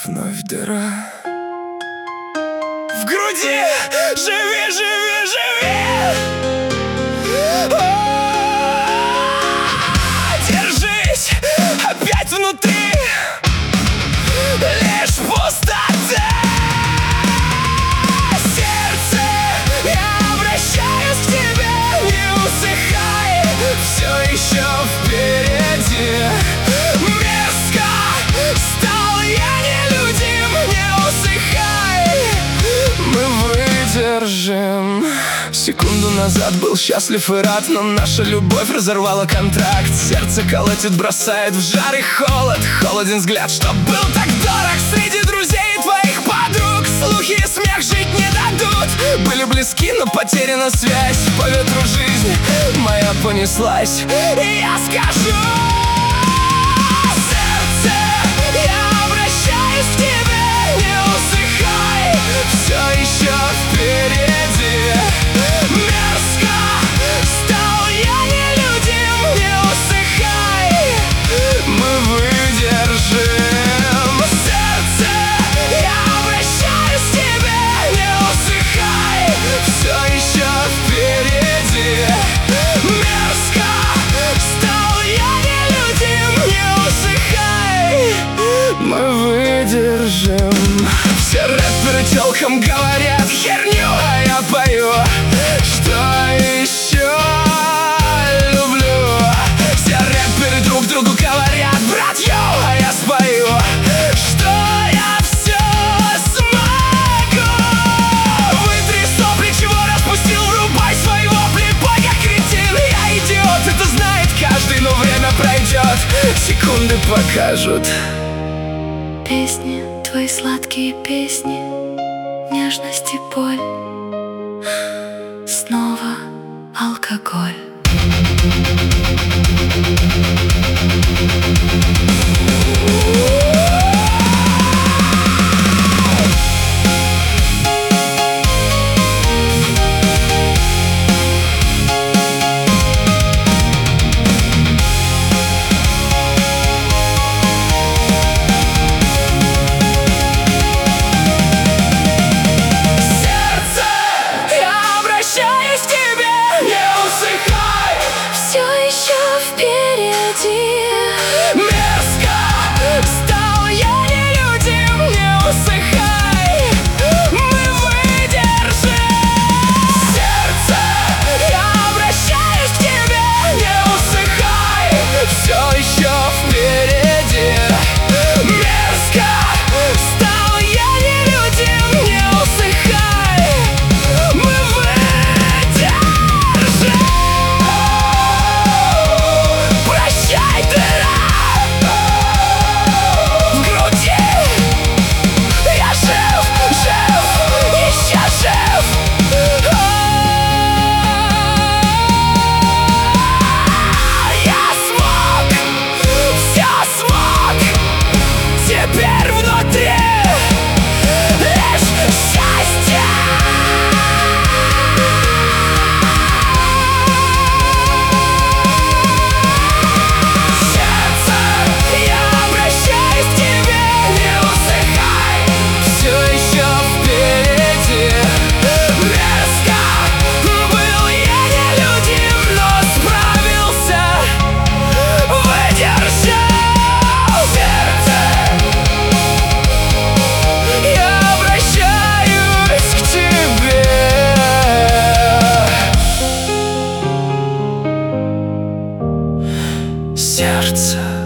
Вновь дыра в груди. Живи, живи, живи. Держись, опять внутри лишь пустота. Сердце, я обращаюсь к тебе, не усыхай, все еще впереди. Мерзко стал я нелюдим, не усыхай, мы выдержим. Секунду назад был счастлив и рад, но наша любовь разорвала контракт. Сердце колотит, бросает в жар и холод. Холоден взгляд, что был так дорог. Среди друзей твоих подруг слухи и смех жить не дадут. Были близки, но потеряна связь. По ветру жизнь моя понеслась, и я скажу: сердце, я обращаюсь к тебе, не усыхай, все еще впереди. Мерзко стал я нелюдим, не усыхай, мы выдержим. Сердце, я обращаюсь к тебе, не усыхай, все еще впереди. Мерзко стал я нелюдим, не усыхай, мы выдержим. Все рэперы тёлкам говорят херню, а я пою, что еще люблю. Все рэперы друг другу говорят брат, йоу, а я спою, что я все смогу. Вытри сопли, чего распустил, врубай своего плейбой, как кретин. Я идиот, это знает каждый, но время пройдет, секунды покажут. Песни, твои сладкие песни, нежность и боль, снова алкоголь. Мерзко стал я нелюдим, не усыхай, мы выдержим. Сердце, я обращаюсь к тебе, не усыхай, все еще впереди. Мерзко стал я нелюдим, не усыхай, мы выдержим. Прощай, дыра в груди. Я жив, жив, еще жив. Я смог, все смог. Теперь внутри лишь счастье. Сердце, я обращаюсь к тебе, не усыхай, все еще впереди. Мерзко был я нелюдим, но справился, выдержал. Сердце, я обращаюсь к тебе. Сердце.